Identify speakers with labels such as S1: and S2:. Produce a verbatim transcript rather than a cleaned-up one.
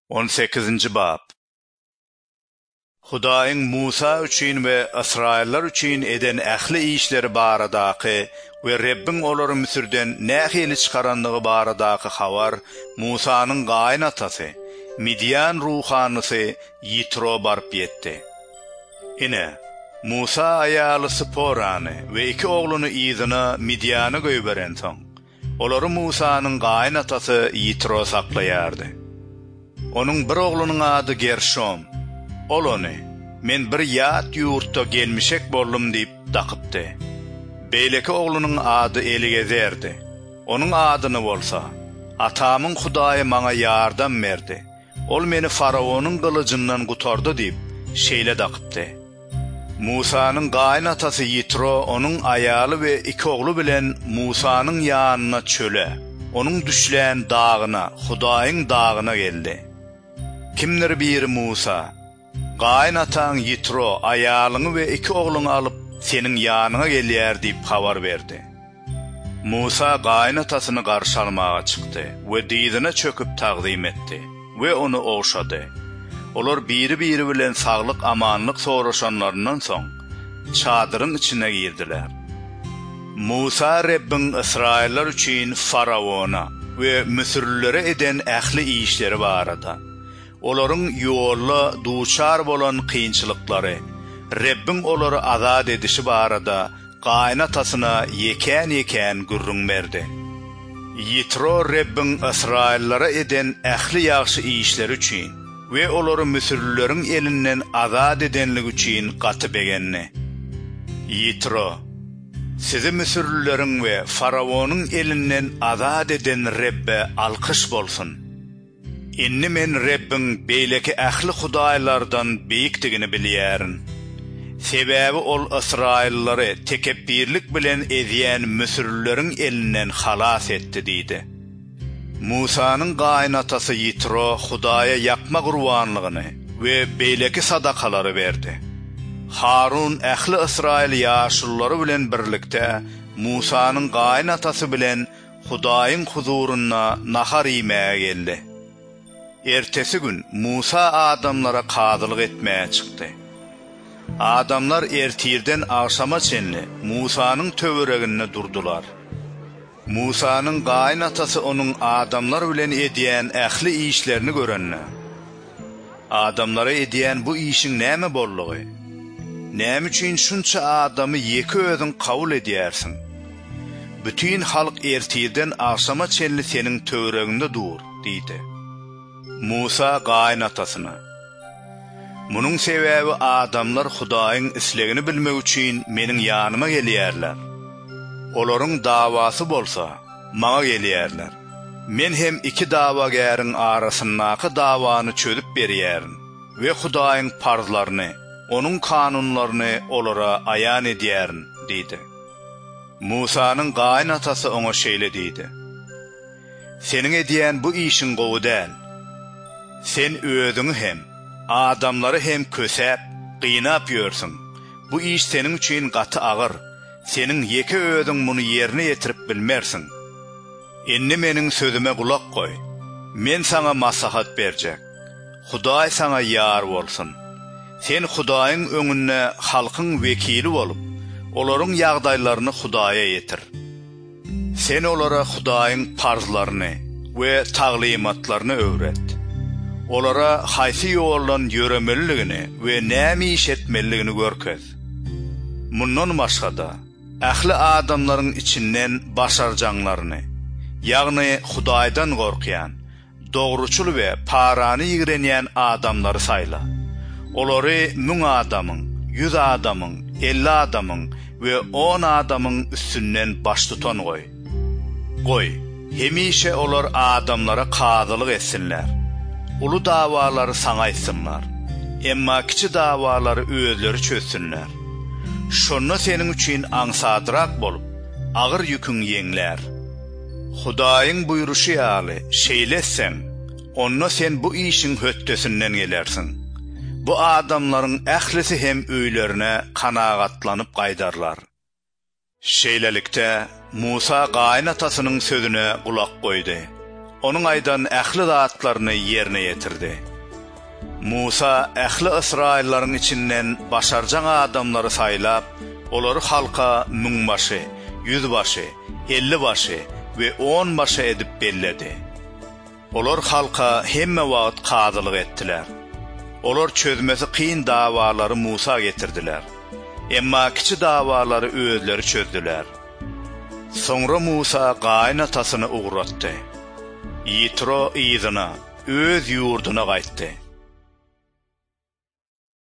S1: on sekizinci bab. Hudaýyň Musa üçin we Israillar üçin eden ähli işleri baradaky we Rabbin olary Misirden nähili çykaranlygy baradaky habar Musanyň gaýnatasy, Midian ruhanysy Yitro barp ýetdi. Ine Musa aýaly Sporany we iki ogluny ýzyna Midiana göýberen soň, olary Musanyň gaýnatasy Yitro saklaýardy. Onuň bir oglunyň ady Gershom. Ol onu, men bir ýat ýurtda gelmişek boldum diýip dakypdy. Beýleki oglunyň ady Eligezerdi. Onuň adyny bolsa, atamyň Hudaýy maňa ýardam berdi. Ol meni Faraonyň gylyjyndan gutardy diýip şeýle dakypdy. Musanyň gaýnatasy Yitro onuň aýaly we iki oglu bilen Musanyň ýanyna çöle, onuň düşlän dagyna, Hudaýyň dagyna geldi. Kimdir bir Musa, gaýnataň Yitro aýalyny we iki ogluny alyp seniň ýanyna gelýär diýip habar berdi. Musa gaýnatasyny garşy almaga çykdy we diýdine çöküp tagdym etdi we onu oşady. Olar biri-biri bilen saglyk amanlyk soraşanlaryndan soň çadyryň içine girdiler. Musa Rabbin Israillar üçin Farawona we Misirlilere eden ähli işleri barada, olaryň ýolla duçar bolan kynçylyklary, Rabbin olary azad edişi barada gaýnatasyna ýeken-ýeken gürrüň berdi. Yitro Rabbin Israillara eden ähli ýaxşy işleri üçin we olary Misirlileriň elinden azad edenligi üçin gaty begenni. Yitro, sizi Misirlileriň we Farawonyň elinden azad eden Rabbe alkyş bolsun. Inni men Rabbin beýleki ähli hudaýlardan beýikdigini bilýärin. Sebäbi ol Israillary tekebbirlik bilen edýän Misirlileriň elinden halas etdi diýdi. Musanyň gaýnatasy Yitro Hudaýa ýakma gurbanlygyny we beýleki sadakalary berdi. Harun ähli Israil ýaşullary bilen birlikde Musanyň gaýnatasy bilen Hudaýyň huzuryna nahar ýemäge geldi. Ertesi gün Musa adamlara kadylyk etmäge çykdy. Adamlar ertirden akşama çenli Musanyň töwereginde durdular. Musanyň gaýnatasy onuň adamlar bilen edýän ähli işlerini görenle. Adamlara edýän bu işiň näme bollugy? Näme üçin şunça adamy ýeki özüň kabul edýärsiň? Bütün halk ertirden akşama çenli seniň töwereginde dur, diýdi. Musa gaýnatasyna, munun sebäbi adamlar Hudaýyň islegini bilmek üçin meniň ýanyma gelýärler. Olaryň dawasy bolsa, maňa gelýärler. Men hem iki dawagäriň arasyndaky dawany çözüp berýärin we Hudaýyň parzlaryny, onuň kanunlaryny olara aýan edýärin, diýdi. Musanyň gaýnatasy oňa şeýle diýdi: Seniň edýän bu işiň gowy däl. Sen özüňi hem, adamlary hem kösäp, gynap ýörsiň. Bu iş seniň üçin gaty agyr. Seniň ýeki özüň muny ýerine ýetirip bilmersiň. Indi meniň sözüme gulak goý. Men saňa maslahat berjek. Hudaý saňa ýar bolsun. Sen Hudaýyň öňünde halkyň wekili bolup, olaryň ýagdaýlaryny Hudaýa ýetir. Sen olara Hudaýyň parzlaryny we taglimatlaryny öwret. Olara haýsy ýoldan ýöremelligini we näme iş etmelligini görkez. Mundan başgada ähli adamlaryň içinden başarjanlaryny, ýagny Hudaýdan gorkýan, dogruçul we parany ýigrenýän adamlary saýla. Olary müň adamyň, ýüz adamyň, elli adamyň we on adamyň üstünden baş tutan goý. Goý, hemişe olar adamlara kadylyk etsinler. Ulu dawalary saňa aýtsynlar. Emma kiçi dawalary özleri çözsünler. Şonu seniň üçin aňsadrak bolup, agyr ýüküň ýeňler. Hudaýyň buýruşy ýaly şeýleseň, onda sen bu işiň höttesinden gelersiň. Bu adamlaryň ählisi hem öýlerine kanagatlanyp gaýdarlar. Şeýlelikde Musa gaýnatasynyň sözüne gulak goýdy. onun aydan ähli zatlaryny ýerine ýetirdi. Musa ähli Israillaryň içinden başarjan adamlary saýlap, olary halka müň başy, yüz başy, elli başy we on başy edip belledi. Olar halka hemme wagt qadylyk etdiler. Olar çözmesi kıyın dawaları Musa getirdiler. Emma kiçi dawaları özleri çözdüler. Sonra Musa gaýnatysyny uğratdy. Yitro ýyzyna, öz ýurduna gaýtdy.